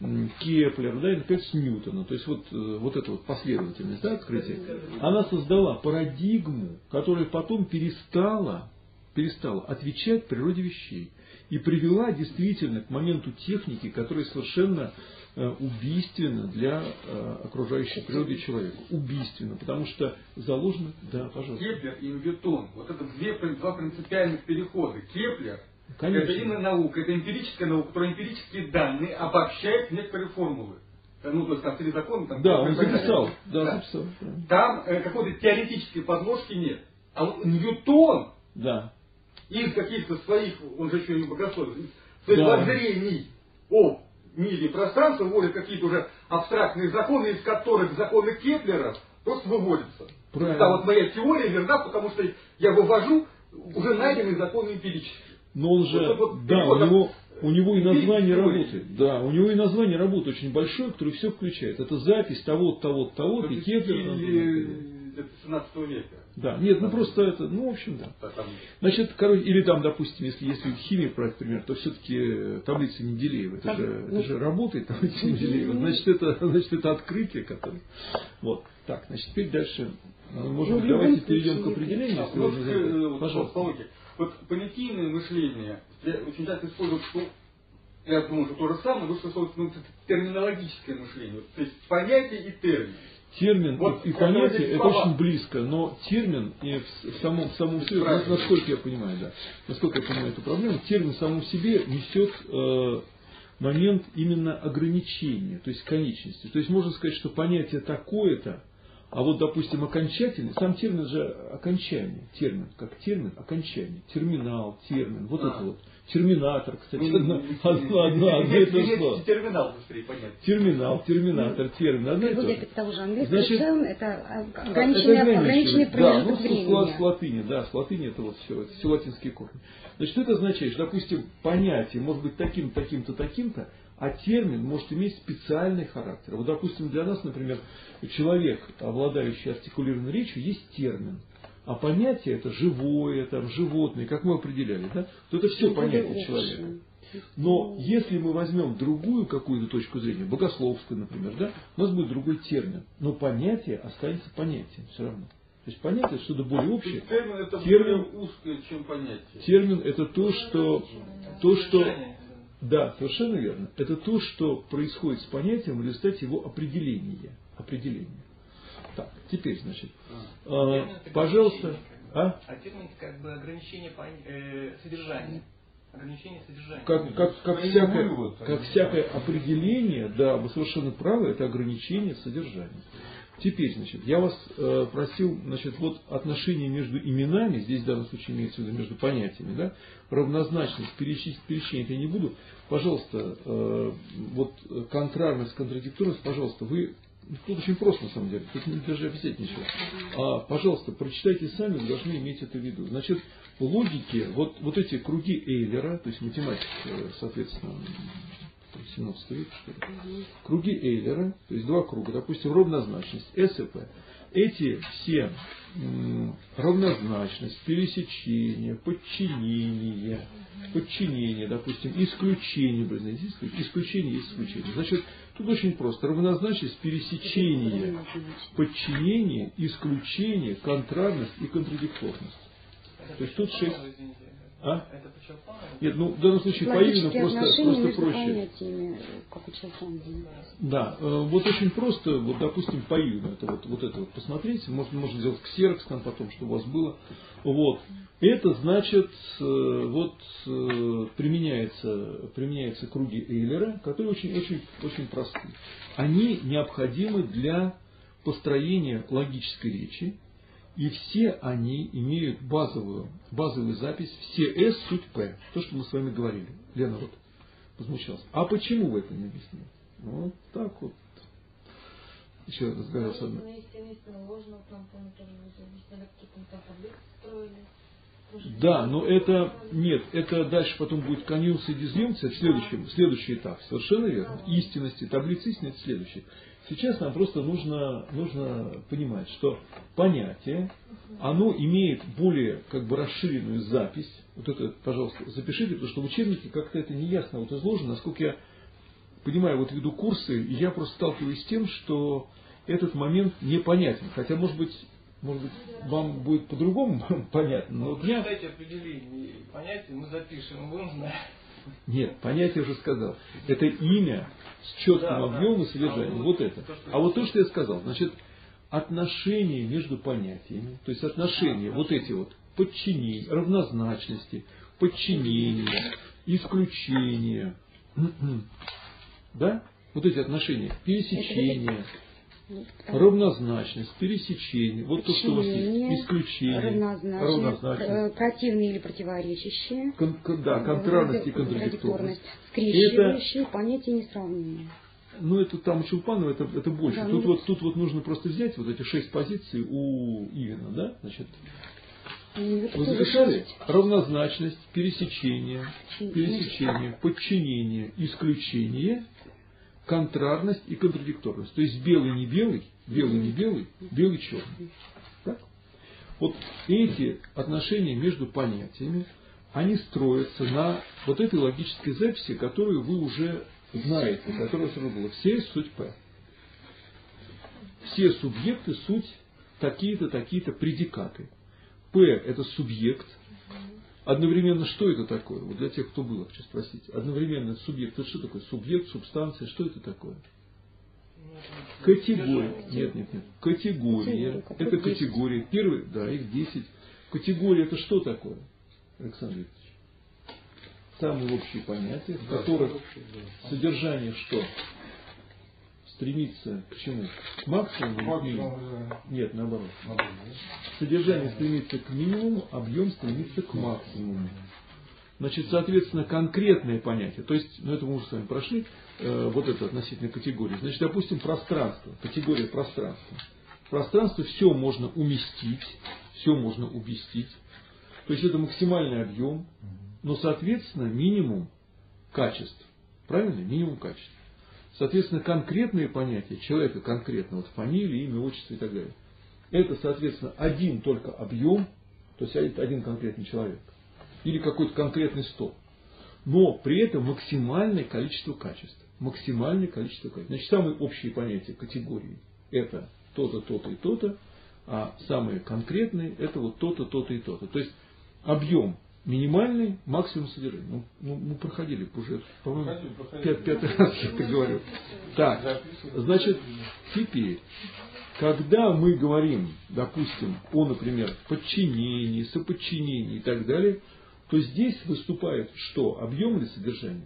Кеплер, да, и, наконец, Ньютона, то есть вот, вот эта вот последовательность, да, открытия, она создала парадигму, которая потом перестала, перестала отвечать природе вещей и привела действительно к моменту техники, которая совершенно убийственно для окружающей природы человека. Убийственно, потому что заложено... Да, пожалуйста. Кеплер и Ньютон. Вот это две, два принципиальных перехода. Кеплер, конечно, это именно наука, это эмпирическая наука, которая эмпирические данные обобщает в некоторые формулы. Ну, то есть там три закона... Там, да, он записал. Да, да. записал. Там э, какой-то теоретической подложки нет. А вот Ньютон да. из каких-то своих, он же еще и богословец, своих да. воззрений о мире и пространстве вводит какие-то уже абстрактные законы, из которых законы Кеплера просто выводятся. Да, вот моя теория верна, потому что я вывожу уже найденные законы эмпирические. Но он же, вот, вот, да, у него, у него и название теории. работает. Да, у него и название работает очень большое, которое все включает. Это запись того-то, того-то, того-то, и Кеплер. семнадцатого века. Да, нет, ну просто это, ну, в общем, да. Значит, короче, или там, допустим, если если химия, брать пример, то все-таки таблица Менделеева, это же, это же работает таблица Менделеева, значит, это, значит, это открытие, которое. Вот. Так, значит, теперь дальше. Может быть, давайте перейдем к определению, если вот, вы пожалуйста. Вот понятийное мышление, я очень часто использую, что я думаю, что то же самое, но что ну, терминологическое мышление, то есть понятие и термин. Термин вот, и понятие это слова. Очень близко, но термин и в самом, в самом себе, насколько я понимаю, да, насколько я понимаю эту проблему, термин в самом себе несет э, момент именно ограничения, то есть конечности. То есть можно сказать, что понятие такое-то, а вот, допустим, окончательный, сам термин же окончание, термин, как термин, окончание, терминал, термин, вот а. это вот. Терминатор, кстати, одно, одно, одно, одно и то же слово. Терминал быстрее понятно. Терминал, терминатор, термин, одно и то же. Это уже английский термин, это ограниченный, это ограниченный промежуток да, ну, времени. С латыни, да, с латыни это вот все, это все латинские корни. Значит, это означает, что, допустим, понятие может быть таким-то, таким-то, таким-то, а термин может иметь специальный характер. Вот, допустим, для нас, например, человек, обладающий артикулированной речью, есть термин. А понятие это живое, там, животное, как мы определяли, да, то это все понятие человека. Но если мы возьмем другую какую-то точку зрения, богословскую, например, да, у нас будет другой термин. Но понятие останется понятием все равно. То есть понятие что-то более общее. Термин это термин, более узкое, чем понятие. Термин это то, что, то, что да, совершенно верно. Это то, что происходит с понятием в результате его определения. определения. Так, теперь, значит, а, э, пожалуйста. А? а термин как бы ограничение по, э, содержания. Ограничение содержания. Как, как, как, всякое, как всякое определение, да, вы совершенно правы, это ограничение содержания. Теперь, значит, я вас э, просил, значит, вот отношение между именами, здесь в данном случае имеется в виду между понятиями, да, равнозначность, перечислить, перечислить я не буду. Пожалуйста, э, вот контрарность, контрадикторность, пожалуйста, вы, тут очень просто на самом деле, тут не даже объяснять ничего. А, пожалуйста, прочитайте сами, вы должны иметь это в виду. Значит, в логике, вот, вот эти круги Эйлера, то есть математика, соответственно, семнадцатый век, что ли. Круги Эйлера, то есть два круга, допустим, равнозначность, С и П. Эти все м, равнозначность, пересечение, подчинение, подчинение, допустим, исключение, исключение, исключение. Значит, тут очень просто. Равнозначность, пересечение, подчинение, исключение, контрарность и контрадикторность. То есть тут шесть. А? Нет, ну в данном случае поименно просто, просто проще. Как у Челпана. Да, э, вот очень просто, вот допустим, поименно, это вот, вот это вот посмотрите, можно, можно сделать ксерокс там потом, чтобы у вас было. Вот. Это значит, э, вот э, применяется, применяются круги Эйлера, которые очень, очень, очень простые. Они необходимы для построения логической речи. И все они имеют базовую, базовую запись, все S суть P. То, что мы с вами говорили. Лена вот возмущалась. А почему вы это не объяснили? Вот так вот. Еще раз разговаривал с одной. Да, но это, нет, это дальше потом будет конъюнкция и дизъюнкция, это следующий, следующий этап. Совершенно верно. Истинности, таблицы истинности это следующий. Сейчас нам просто нужно, нужно понимать, что понятие, оно имеет более как бы расширенную запись. Вот это, пожалуйста, запишите, потому что в учебнике как-то это неясно вот изложено. Насколько я понимаю, вот веду курсы, и я просто сталкиваюсь с тем, что этот момент непонятен. Хотя, может быть, может быть, вам будет по-другому понятно. Но вот я... Читайте определение понятия, мы запишем, будем знать. Нет, понятие я уже сказал. Это имя с четким да, объемом да. и содержанием. А вот это. То, а вот то, что я сказал, значит, отношения между понятиями, то есть отношения, а, вот эти вот, подчинения, равнозначности, подчинения, исключения, да, вот эти отношения, пересечения, равнозначность, пересечение, вот то, что у вас есть, исключение, равнозначность, противные или противоречащие, кон, да, контрарность и контрадикторность, скрещивающие, понятия несравнимые. Ну, это там у Чулпанова это, это больше. Да, тут, ну, вот, тут вот нужно просто взять вот эти шесть позиций у Ивина, да, значит. Ну, вы записали? Равнозначность, пересечение, пересечение, подчинение, исключение, контрарность и контрадикторность. То есть белый не белый, белый не белый, белый черный. Так? Вот эти отношения между понятиями, они строятся на вот этой логической записи, которую вы уже знаете, которая уже была. Все суть П. Все субъекты суть такие-то, такие-то предикаты. П это субъект. Одновременно что это такое? Вот для тех, кто был, хочу спросить. Одновременно субъект. Это что такое? Субъект, субстанция. Что это такое? Категория. Нет, нет, нет. Категория. Это категория. Первый, да, их десять. Категория это что такое, Александр Викторович? Самые общие понятия, в которых содержание что? Стремится к чему? К максимуму или к минимуму? Нет, наоборот. Содержание стремится к минимуму, объем стремится к максимуму. Значит, соответственно, конкретное понятие, то есть, ну это мы уже с вами прошли, э, вот это относительно категории. Значит, допустим, пространство, категория пространства. В пространство все можно уместить, все можно уместить. То есть это максимальный объем, но, соответственно, минимум качеств. Правильно? Минимум качеств. Соответственно, конкретные понятия человека конкретно, вот фамилия, имя, отчество и так далее. Это, соответственно, один только объем, то есть один конкретный человек. Или какой-то конкретный стол. Но при этом максимальное количество качеств. Максимальное количество качеств. Значит, самые общие понятия, категории, это то-то, то-то и то-то, а самые конкретные, это вот то-то, то-то и то-то. То есть объем минимальный, максимум содержания. Ну, ну, мы проходили уже, по-моему, пят, пятый раз я это говорю. Так, значит, теперь, когда мы говорим, допустим, о, например, подчинении, соподчинении и так далее, то здесь выступает что? Объем или содержание?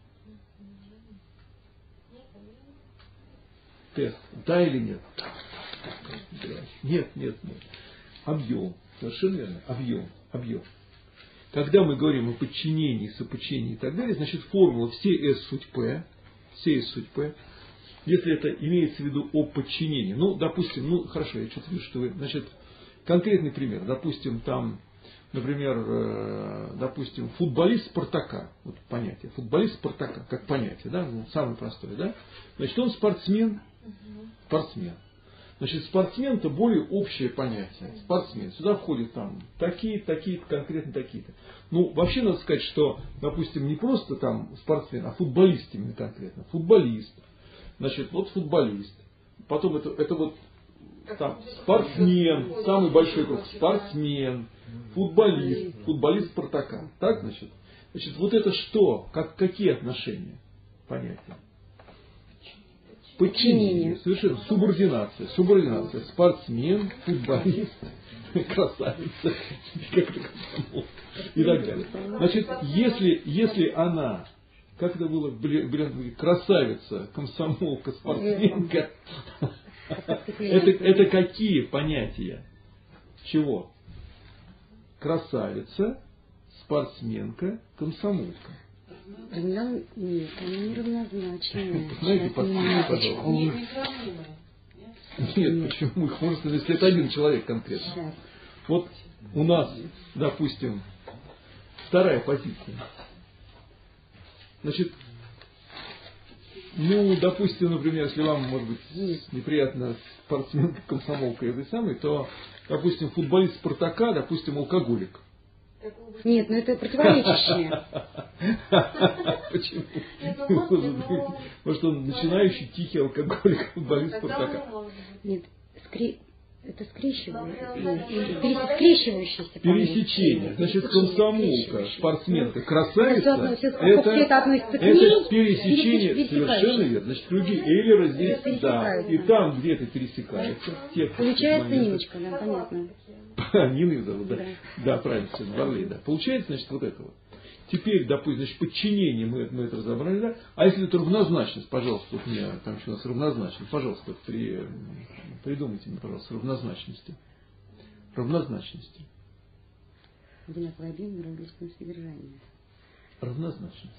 Тест. Да или нет? Нет, нет, нет. Объем. Совершенно верно. Объем. Объем. Когда мы говорим о подчинении, соподчинении и так далее, значит формула все S суть P, все S суть P, если это имеется в виду о подчинении. Ну, допустим, ну хорошо, я что-то вижу, что вы, значит, конкретный пример. Допустим, там, например, э, допустим, футболист Спартака. Вот понятие. Футболист Спартака, как понятие, да, ну, самое простое, да. Значит, он спортсмен. Спортсмен. Значит, спортсмен это более общее понятие. Спортсмен. Сюда входят там такие, такие, конкретно такие-то. Ну, вообще надо сказать, что, допустим, не просто там спортсмен, а футболист именно конкретно. Футболист. Значит, вот футболист. Потом это, это вот там, спортсмен, самый большой круг. Спортсмен, футболист, футболист Спартака. Так, значит? Значит, вот это что? Как, какие отношения? Понятия. Подчинение. Совершенно. Субординация. Субординация. Спортсмен, футболист, красавица. И так далее. Значит, если, если она, как это было, блин, красавица, комсомолка, спортсменка, это, это какие понятия? Чего? Красавица, спортсменка, комсомолка. Нет, они не равнозначные. Знаете, подскажите, пожалуйста. Нет, почему? Их можно, если это один человек конкретно. Сейчас. Вот у нас, допустим, вторая позиция. Значит, ну, допустим, например, если вам, может быть, неприятно спортсменка, комсомолка и вы самый, то, допустим, футболист Спартака, допустим, алкоголик. Нет, ну это противоречащее. Почему? Может, он начинающий тихий алкоголик, футболист Спартака. Нет, скри... это скрещивающееся. Скрещивающееся. Пересечение. Значит, комсомолка, спортсменка, красавица, это, это пересечение, совершенно верно. Значит, круги Эйлера здесь, да, и там где-то пересекаются. Получается Ниночка, да, понятно. Нины зовут, да. Да, правильно, все, Варлей, да. Получается, значит, вот это вот. Теперь, допустим, значит, подчинение, мы, мы это разобрали, да. А если это равнозначность, пожалуйста, вот мне, там еще у нас равнозначность, пожалуйста, при, придумайте мне, пожалуйста, равнозначности. Равнозначности. Одинаковый объем, равнозначное содержание. Равнозначность.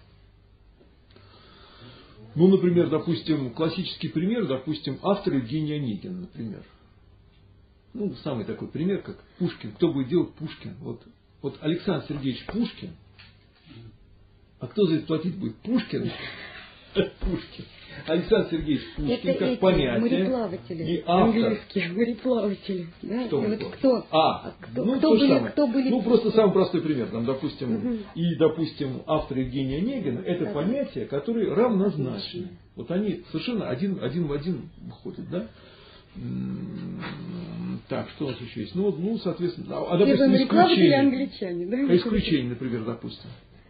Ну, например, допустим, классический пример, допустим, автор Евгений Онегин, например. Ну, самый такой пример, как Пушкин. Кто будет делать Пушкин? Вот, вот Александр Сергеевич Пушкин. А кто за это платить будет? Пушкин? Пушкин. Александр Сергеевич Пушкин, это как эти понятие. Мореплаватели. И автор. Английские мореплаватели. Да? Кто? Вот кто? А, кто, ну, кто, то же были, самое. кто были... Ну, просто самый простой пример. Там, допустим, угу. И, допустим, автор Евгения Онегина, это да. Понятия, которые равнозначны. Вот они совершенно один, один в один выходят, да? Так, что у нас еще есть? Ну, ну соответственно, а, допустим, исключение. Англичане, да? Исключение, например, допустим.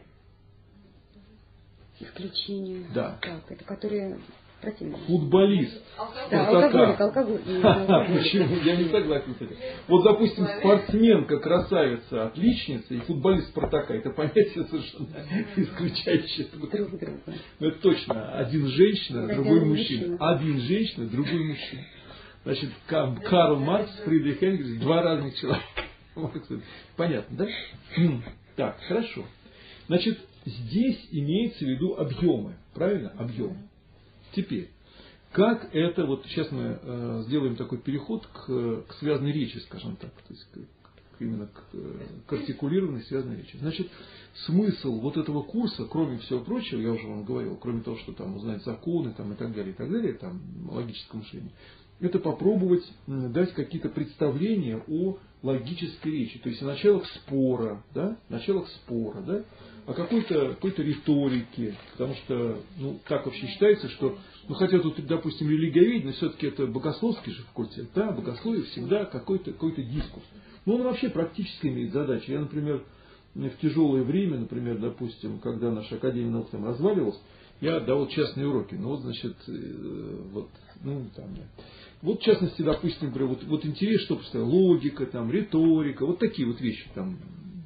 Исключение. Да. Так, это которые противные. Футболист. Да, алкоголик, алкоголик. Почему? Я не согласен с этим. Вот, допустим, спортсменка, красавица, отличница и футболист Спартака. Это понятие совершенно исключающее. Друг друга. Ну, это точно. Один женщина, да, другой мужчина. мужчина. Один женщина, другой мужчина. Значит, Карл Маркс, Фридрих Энгельс, два разных человека. Понятно, да? Так, хорошо. Значит, здесь имеется в виду объемы. Правильно? Объемы. Теперь, как это, вот сейчас мы э, сделаем такой переход к, к связанной речи, скажем так, то есть к, к, именно к, к артикулированной связанной речи. Значит, смысл вот этого курса, кроме всего прочего, я уже вам говорил, кроме того, что там узнать законы там, и так далее, и так далее, там логическое мышление, это попробовать дать какие-то представления о логической речи, то есть о началах спора, да, началах спора, да, о какой-то, какой-то риторике, потому что, ну, так вообще считается, что, ну, хотя тут, допустим, религиоведение, но все-таки это богословский же факультет, да, богословие всегда какой-то, какой-то дискурс. Но он вообще практически имеет задачу. Я, например, в тяжелое время, например, допустим, когда наша Академия наук там разваливалась, я давал частные уроки, ну, вот, значит, вот, ну, там, вот, в частности, допустим, например, вот, вот интерес, что постоянно, логика, там, риторика, вот такие вот вещи, там,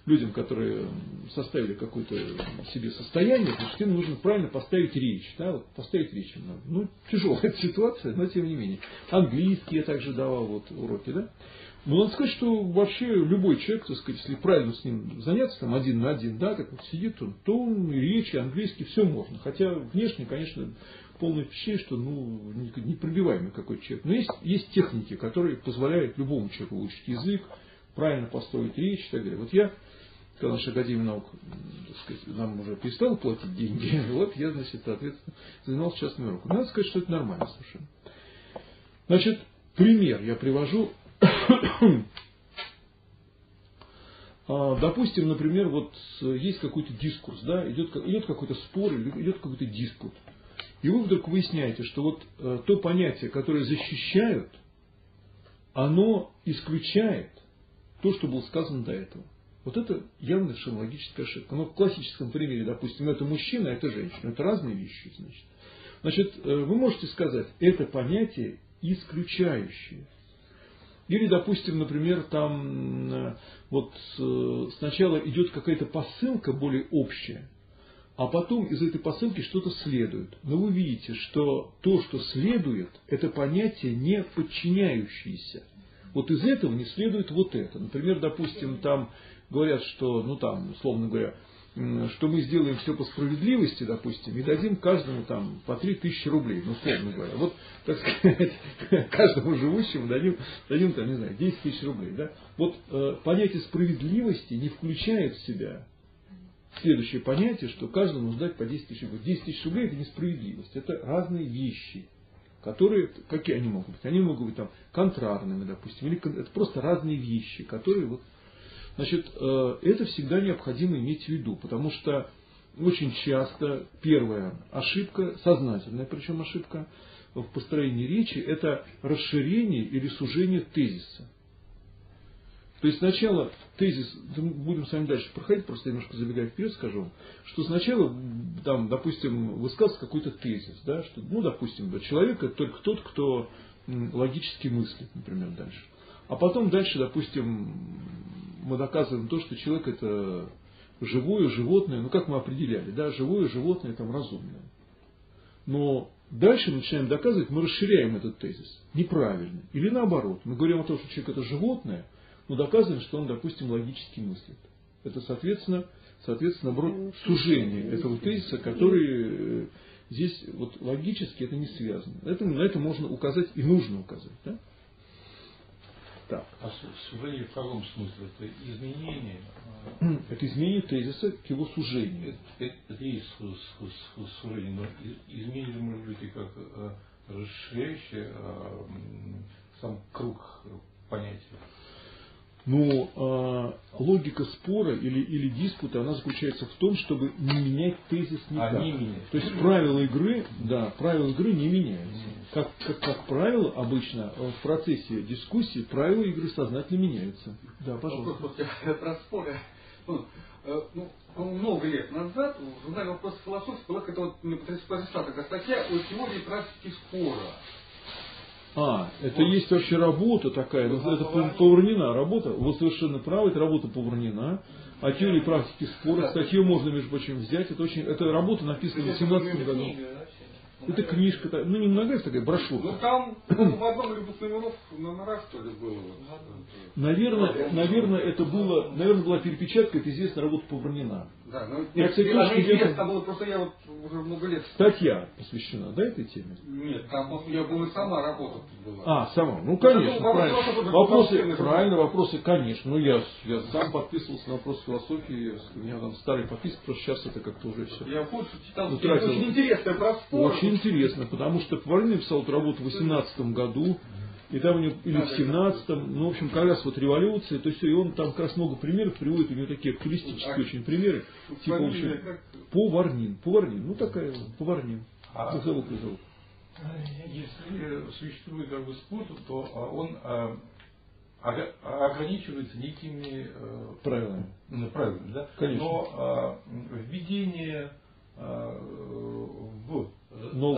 людям, которые составили какое-то себе состояние, значит, им нужно правильно поставить речь. Да, вот поставить речь. Ну, тяжелая ситуация, но тем не менее. Английский я также давал вот, уроки, да. Но надо сказать, что вообще любой человек, так сказать, если правильно с ним заняться, там, один на один, да, как вот сидит он, то он и речь, и английский, все можно. Хотя внешне, конечно, полное впечатление, что ну, непробиваемый какой-то человек. Но есть, есть техники, которые позволяют любому человеку выучить язык, правильно построить речь и так далее. Вот я, когда наша Академия наук, так сказать, нам уже перестала платить деньги, вот я, значит, соответственно, занимался частными уроками. Надо сказать, что это нормально совершенно. Значит, пример я привожу. Допустим, например, вот есть какой-то дискурс, да, идет, идет какой-то спор, идет какой-то диспут. И вы вдруг выясняете, что вот э, то понятие, которое защищают, оно исключает то, что было сказано до этого. Вот это явно совершенно логическая ошибка. Но в классическом примере, допустим, это мужчина, это женщина. Это разные вещи, значит. Значит, э, вы можете сказать, это понятие исключающее. Или, допустим, например, там вот сначала идет какая-то посылка более общая, а потом из этой посылки что-то следует. Но вы видите, что то, что следует, это понятие не подчиняющееся. Вот из этого не следует вот это. Например, допустим, там говорят, что, ну там, условно говоря, что мы сделаем все по справедливости, допустим, и дадим каждому там по три тысячи рублей, ну, условно говоря. Вот, так сказать, каждому живущему дадим, дадим там, не знаю, десять тысяч рублей. Да? Вот э, понятие справедливости не включает в себя следующее понятие, что каждому нужно дать по десять тысяч рублей. десять тысяч рублей это не справедливость, это разные вещи, которые, какие они могут быть? Они могут быть там контрарными, допустим, или это просто разные вещи, которые вот. Значит, это всегда необходимо иметь в виду, потому что очень часто первая ошибка, сознательная причем ошибка в построении речи, это расширение или сужение тезиса. То есть сначала тезис, будем с вами дальше проходить, просто немножко забегая вперед скажу, что сначала, там, допустим, высказывается какой-то тезис, да, что, ну, допустим, человек это только тот, кто логически мыслит, например, дальше. А потом дальше, допустим, мы доказываем то, что человек это живое животное, ну как мы определяли, да, живое животное там разумное. Но дальше мы начинаем доказывать, мы расширяем этот тезис. Неправильно. Или наоборот. Мы говорим о том, что человек это животное, но доказываем, что он, допустим, логически мыслит. Это, соответственно, соответственно сужение этого тезиса, который здесь вот логически это не связано. Это, на это можно указать и нужно указать. Да? Так. А сужение в каком смысле? Это изменение? Это изменение тезиса к его сужению. Это, это есть сужение, но изменение может быть и как расширяющее сам круг понятий. Но э, логика спора или, или диспута, она заключается в том, чтобы не менять тезис никак. А, не менять. То есть правила игры, да, правила игры не меняются. Как, как, как правило, обычно в процессе дискуссии правила игры сознательно меняются. Да, пожалуйста. Вот, вот, про споры. Ну, ну, много лет назад в журнале «Вопросы философии» была какая-то вот, произошла такая статья о теории практики спора. А, это вот. Есть вообще работа такая, ну, это Поварнина работа, вы совершенно правы, это работа Поварнина, о теории практики спора, статью можно, между прочим, взять, это очень, это работа написана в две тысячи семнадцатом году. Это книжка, ну не многая такая, брошюрка. Ну там в одном или двух номеров номера, что ли, было. Наверное, наверное, это было, наверное, была перепечатка, это известная работа Поварнина. Да, ну, я, кстати, она известна была, просто я вот уже много лет. Статья посвящена, да, этой теме? Нет, там я была сама работа была. А, сама, ну конечно, ну, правильно. Вопросы, правильно, вопросы, конечно. Ну я, я сам подписывался на вопросы философии, у меня там старый подписка, просто сейчас это как-то уже все. Я больше читал, это очень интересно про спор. Очень интересно, потому что Поварнин написал эту работу в восемнадцатом году, и там у него, или в семнадцатом, ну, в общем, как раз вот революция, то есть и он там как раз много примеров приводит, у него такие актуалистические а очень примеры, типа, в общем, Поварнин, Поварнин, ну такая, Поварнин, а, зовут, зовут. Если существует как бы спор, то он а, ограничивается некими а, правилами, ну, правилами, да? Конечно. Но а, введение а, в Но...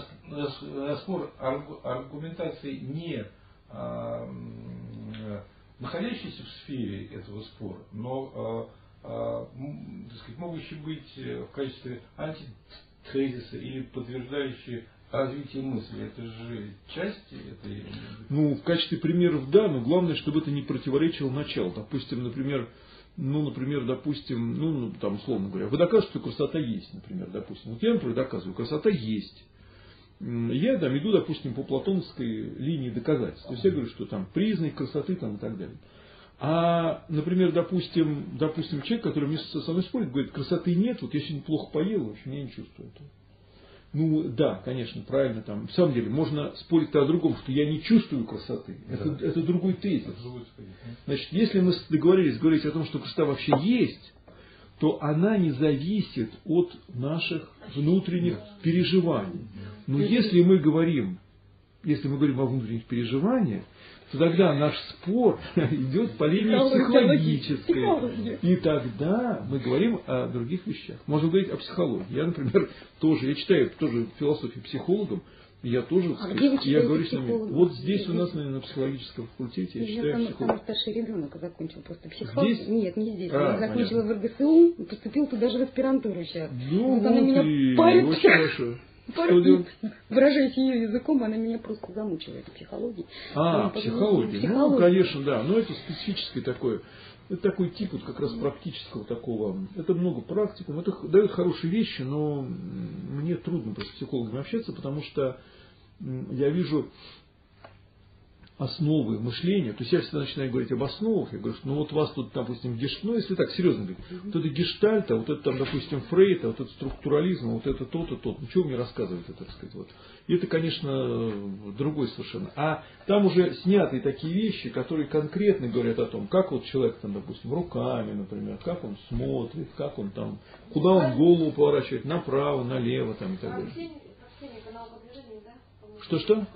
спор аргументации не а, находящиеся в сфере этого спора, но э, э, так сказать, могущие быть в качестве антитезиса или подтверждающие развитие мысли. Это же часть этой... Ну, в качестве примеров, да, но главное, чтобы это не противоречило началу. Допустим, например, ну, например, допустим, ну, там, условно говоря, вы докажете, что красота есть, например, допустим. Вот я, например, доказываю, красота есть. Я там иду, допустим, по платоновской линии доказательств. То есть я говорю, что там признак красоты там, и так далее. А, например, допустим, допустим, человек, который вместо со мной спорит, говорит, красоты нет, вот я сегодня плохо поел, в общем, я не чувствую этого. Ну, да, конечно, правильно, там, на самом деле, можно спорить о другом, что я не чувствую красоты. Это, да. это другой тезис. Значит, если мы договорились говорить о том, что красота вообще есть, то она не зависит от наших внутренних переживаний. Но если мы говорим, если мы говорим о внутренних переживаниях, то тогда наш спор идет по линии психологической. И тогда мы говорим о других вещах. Можно говорить о психологии. Я, например, тоже, я читаю тоже философию психологов, я тоже, а сказать, я говорю с ними, вот здесь у нас на психологическом факультете, я читаю психологию. Я самый старший ребенок закончил просто психологию. Здесь? Нет, не здесь. А, я закончила понятно. в эр гэ эс у, поступил туда же в аспирантуру сейчас. Ну, вот вот она меня и парит. очень хорошо. Выражаясь ее языком, она меня просто замучила, эта психология. А, психология. психология. Ну, конечно, да. Но это специфическое такое. Это такой тип вот как раз практического такого. Это много практикум. Это дает хорошие вещи, но мне трудно просто с психологами общаться, потому что я вижу основы мышления. То есть я всегда начинаю говорить об основах. Я говорю, что ну вот у вас тут, допустим, гештальт, ну если так серьезно говорить, вот это гештальт, а вот это там, допустим, Фрейд, а вот это структурализм, а вот это то-то, то-то. Ну чего мне рассказывать это, так сказать, вот. И это, конечно, другой совершенно. А там уже сняты такие вещи, которые конкретно говорят о том, как вот человек там, допустим, руками, например, как он смотрит, как он там, куда он голову поворачивает, направо, налево там и так далее. Что-что?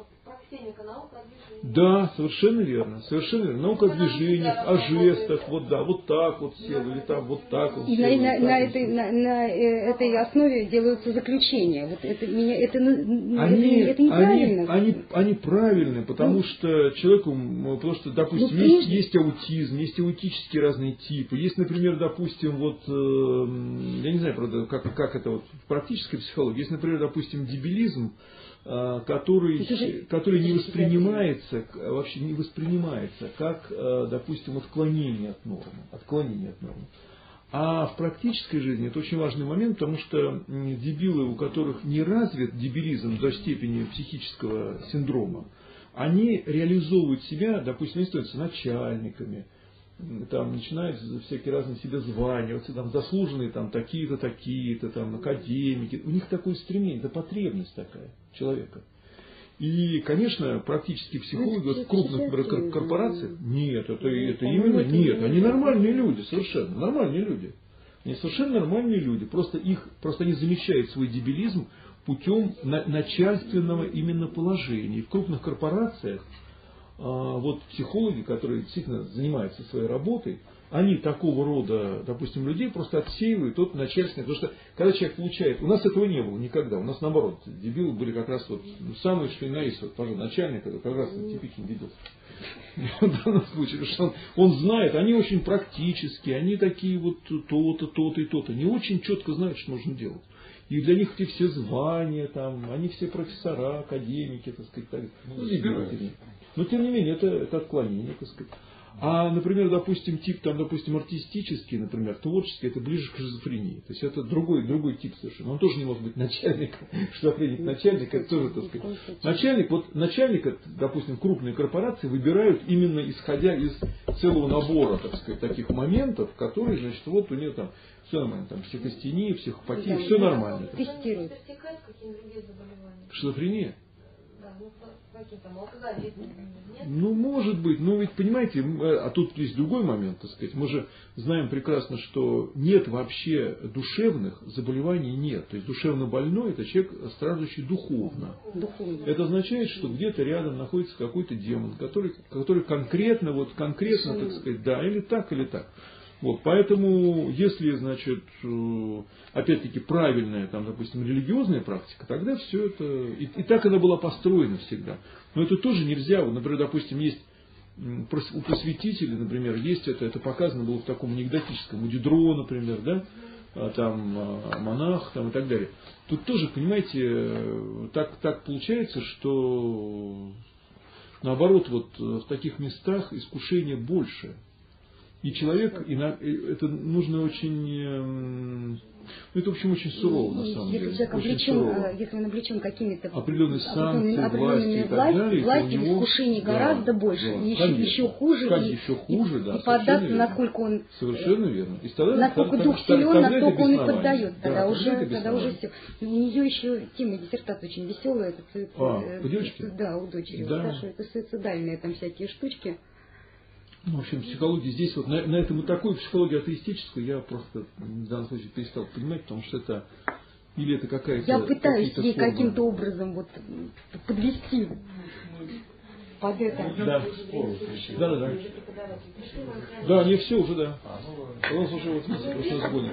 Да, совершенно верно, совершенно верно. Наука о движениях, о жестах, вот да, вот так вот сел, или там вот так вот сел. И на, на, на, этой, на, на этой основе делаются заключения. Вот это, меня, это, они, это, это неправильно. Они, они, они правильны, потому ну, что человеку, потому что, допустим, ну, есть, есть аутизм, есть аутические разные типы. Есть, например, допустим, вот, э, я не знаю, правда, как, как это вот в практической психологии, есть, например, допустим, дебилизм, который, же, который не воспринимается, вообще не воспринимается как, допустим, отклонение от нормы. Отклонение от нормы. А в практической жизни это очень важный момент, потому что дебилы, у которых не развит дебилизм до степени психического синдрома, они реализовывают себя, допустим, они становятся начальниками, там начинают всякие разные себе звания, вот, там заслуженные там такие-то, такие-то, там академики. У них такое стремление, это потребность такая человека. И, конечно, практически психологи вот в крупных корпорациях, нет, это, это именно нет, они нормальные люди, совершенно нормальные люди. Они совершенно нормальные люди, просто их, просто они замещают свой дебилизм путем начальственного именно положения. И в крупных корпорациях вот психологи, которые действительно занимаются своей работой, они такого рода, допустим, людей просто отсеивают от начальственных. Потому что когда человек получает, у нас этого не было никогда, у нас наоборот, дебилы были как раз вот самые что и на есть, вот, пожалуй, начальник, это как раз типичный дебил. В данном случае, потому что он, он знает, они очень практические, они такие вот то-то, то-то и то-то, не очень четко знают, что нужно делать. И для них эти все звания, там, они все профессора, академики, так сказать, так, ну, дебилы. Но тем не менее, это, это отклонение, так сказать. А, например, допустим, тип, там, допустим, артистический, например, творческий, это ближе к шизофрении. То есть это другой, другой тип совершенно. Он тоже не может быть начальником. Шизофреник начальник, это тоже, так сказать. Начальник, вот начальника, допустим, крупные корпорации выбирают именно исходя из целого набора, так сказать, таких моментов, которые, значит, вот у нее там все нормально, там психостения, психопатия, да, все нормально. Тестируют. Шизофрения? Ну, может быть, но ведь, понимаете, а тут есть другой момент, так сказать, мы же знаем прекрасно, что нет вообще душевных заболеваний, нет. То есть душевно больной – это человек, страдающий духовно. духовно. Это означает, что где-то рядом находится какой-то демон, который, который конкретно, вот конкретно, так сказать, да, или так, или так. Вот, поэтому, если, значит, опять-таки правильная, там, допустим, религиозная практика, тогда все это, и, и так она была построена всегда. Но это тоже нельзя, вот, например, допустим, есть у просветителей, например, есть это, это показано было в таком анекдотическом, у Дидро, например, да, там монах там, и так далее. Тут тоже, понимаете, так, так получается, что наоборот, вот в таких местах искушение больше. И человек, это нужно очень, ну, это, в общем, очень сурово, на самом если деле. Человек облечен, если он облечен какими-то определенными санкциями, определенными власти, власти искушений да, гораздо больше. Да, еще, еще хуже. И, еще хуже, да. И поддаться, насколько он... Совершенно верно. И тогда, насколько тогда, дух тогда, силен, настолько он и поддается. Да, тогда, уже, тогда уже все. У нее еще тема диссертации очень веселая. Это суицид, а, у девочки? Да, у дочери. Да. Вот, это суицидальные там всякие штучки. Ну, в общем, психология здесь, вот на, на этом и такой психология атеистическую я просто в данном случае перестал понимать, потому что это или это какая-то... Я пытаюсь ей формы... каким-то образом вот подвести под это. Да, да, да. Да, да не все уже, да. У нас уже вот видите, просто сгонит.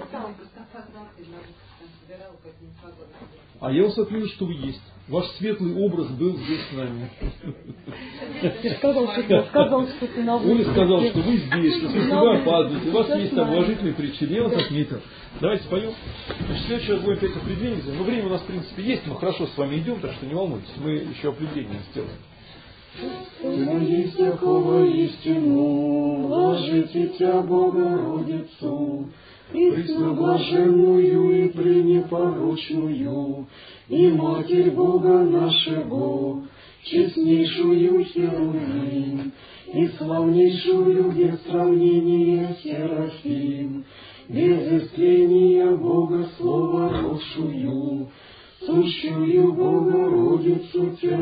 А я вас отвижу, что вы есть. Ваш светлый образ был здесь с нами. Ты сказал, что ты сказал, что ты на улице. Он сказал, что вы здесь, что если вы опаздываете, у вас есть там уважительные причины. Я вас отметил. Давайте споем. Значит, следующий раз будем опять определение. Но время у нас, в принципе, есть. Мы хорошо с вами идем, так что не волнуйтесь. Мы еще определение сделаем. Сыны всякого истину, вложите Тя Богородицу, пресноблаженную и пренепорочную, и Матерь Бога нашего, честнейшую Херувим, и славнейшую без сравнения Серафим, без истления Бога Слова родшую, сущую Богородицу Тя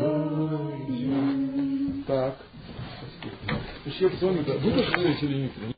величаю. Так. Еще с вами, да, вы тоже говорите или нет?